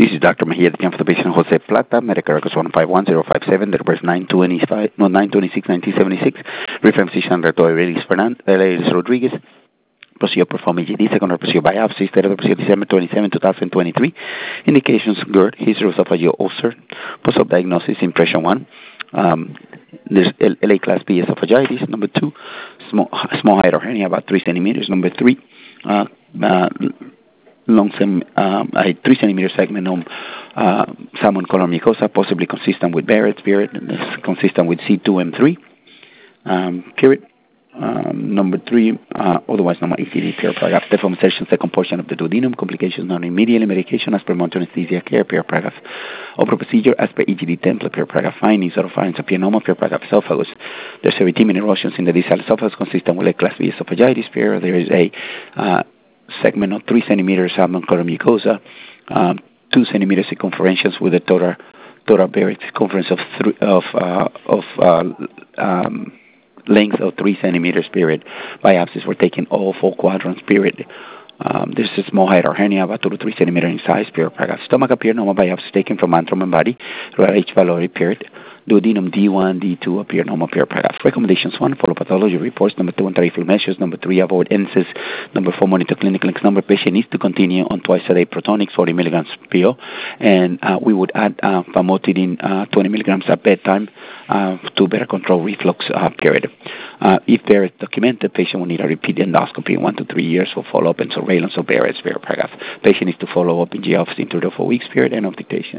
This is Dr. Mejia, the for the patient Jose Plata, Medicare records 151057, the reverse 926-1976, reference physician Dr. Aurelius Rodriguez. Procedure performed EGD, secondary procedure biopsy, therapy procedure December 27, 2023. Indications: GERD, history of esophageal ulcer, post-op diagnosis, impression 1. There's LA class B esophagitis. Number 2, small hydrohernia, about 3 centimeters. Number 3, long 3 centimeter segment on salmon color mucosa, possibly consistent with Barrett's, period, and this consistent with C2M3, period. Number 3, otherwise normal ECD, paragraph. Deformation, second portion of the duodenum, complications not immediately, medication as per monitoring anesthesia care, paragraph. Open procedure as per EGD template, paragraph. Findings or findings of pianoma, paragraph. Esophagus. There's 17 erosions in the distal esophagus consistent with a class B esophagitis, period. There is a segment of 3 centimeters salmon color mucosa, 2 centimeter circumferentials with a total Barrett circumference of length of 3 centimeters, period. Biopsies were taken all 4 quadrants, period. This is small hydrohernia, about 2 to 3 centimeters in size, period. Stomach appear normal, biopsy taken from antrum and body, H. pylori, period. Duodenum D1, D2 appear normal, period. Recommendations: 1, follow pathology reports. Number 2, anti-reflux measures. Number 3, avoid NSAIDs. Number 4, monitor clinical links. Number, patient needs to continue on twice a day Protonix, 40 milligrams PO, and we would add famotidine, 20 milligrams at bedtime to better control reflux, period. If there is documented, patient will need a repeat endoscopy in 1 to 3 years for follow-up and surveillance of Barrett's, period. Patient needs to follow up in GI office in 3 to 4 weeks, period. End of dictation.